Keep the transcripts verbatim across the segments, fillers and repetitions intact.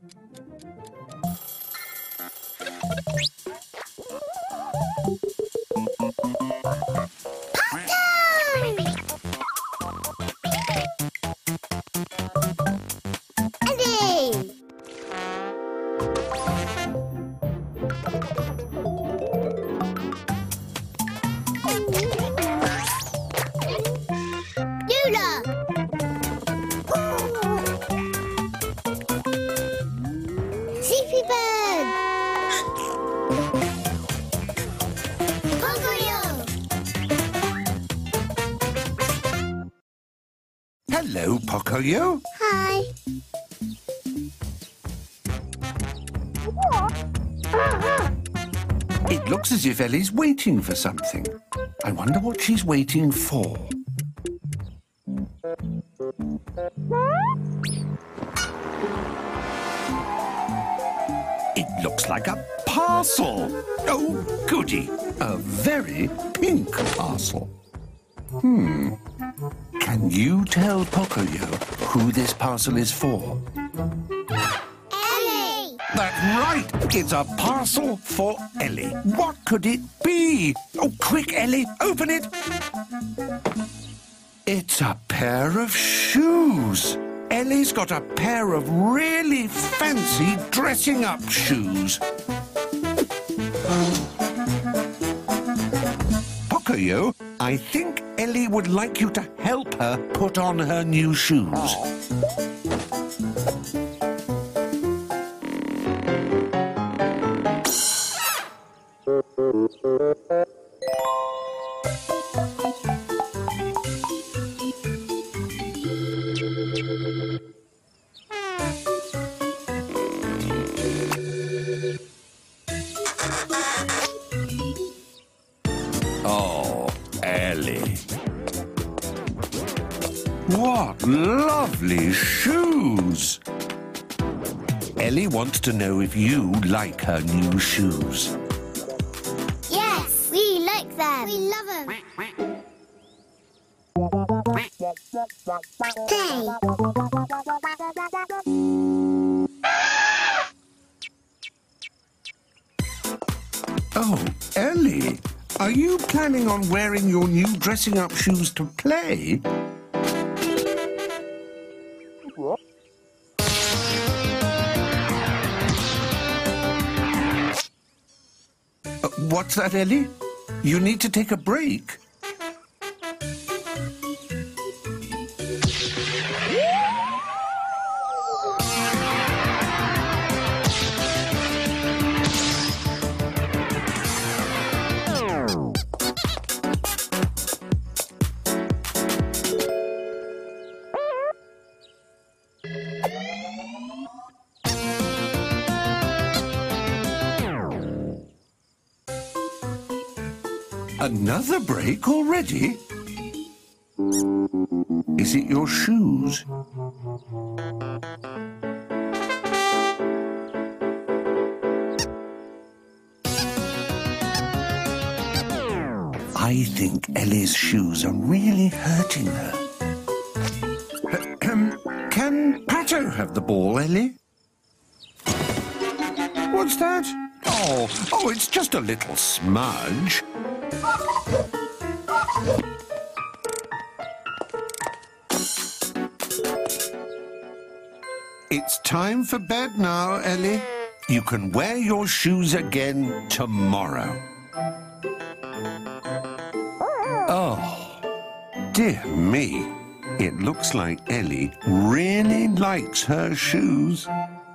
Hello, Pocoyo. Hi. It looks as if Ellie's waiting for something. I wonder what she's waiting for. It looks like a parcel. Oh, goody. A very pink parcel. Hmm. Can you tell Pocoyo who this parcel is for? Ellie! That's right! It's a parcel for Ellie. What could it be? Oh, quick, Ellie, open it! It's a pair of shoes. Ellie's got a pair of really fancy dressing-up shoes. Pocoyo, I think Ellie would like you to help her put on her new shoes. Oh, Ellie. What lovely shoes! Ellie wants to know if you like her new shoes. Yes, we like them. We love them. Play. Oh, Ellie, are you planning on wearing your new dressing-up shoes to play? Uh, what's that, Ellie? You need to take a break. Another break already? Is it your shoes? I think Ellie's shoes are really hurting her. Can Pato have the ball, Ellie? What's that? Oh, oh, it's just a little smudge. It's time for bed now, Ellie. You can wear your shoes again tomorrow. Oh, dear me. It looks like Ellie really likes her shoes.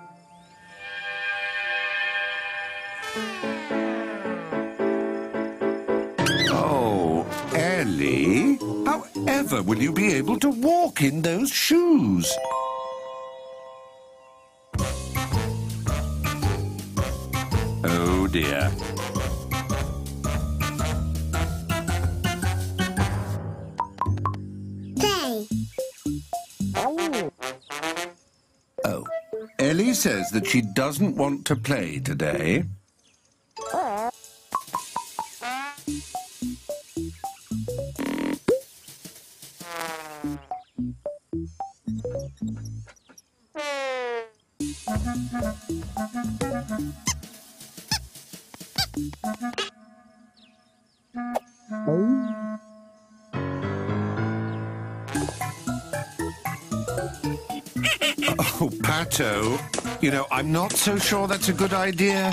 Oh, Ellie, how ever will you be able to walk in those shoes? Oh, dear. Play. Oh, Ellie says that she doesn't want to play today. Oh, Pato, you know, I'm not so sure that's a good idea.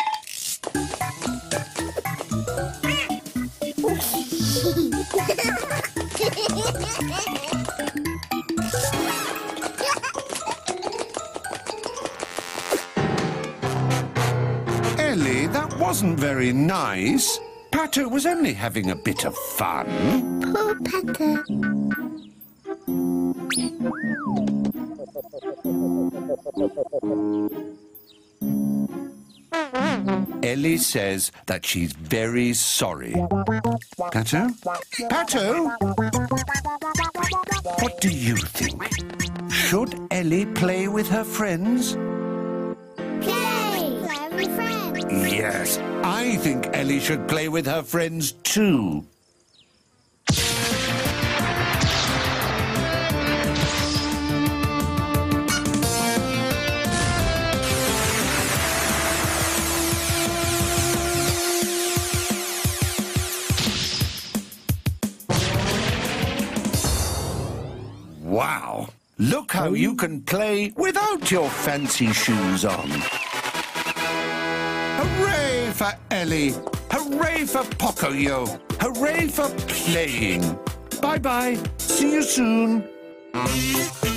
Ellie, that wasn't very nice. Pato was only having a bit of fun. Poor Pato. Ellie says that she's very sorry. Pato? Pato? What do you think? Should Ellie play with her friends? Play! Play with friends. Yes, I think Ellie should play with her friends too. Wow! Look how you can play without your fancy shoes on. Hooray for Ellie! Hooray for Pocoyo! Hooray for playing! Bye-bye. See you soon.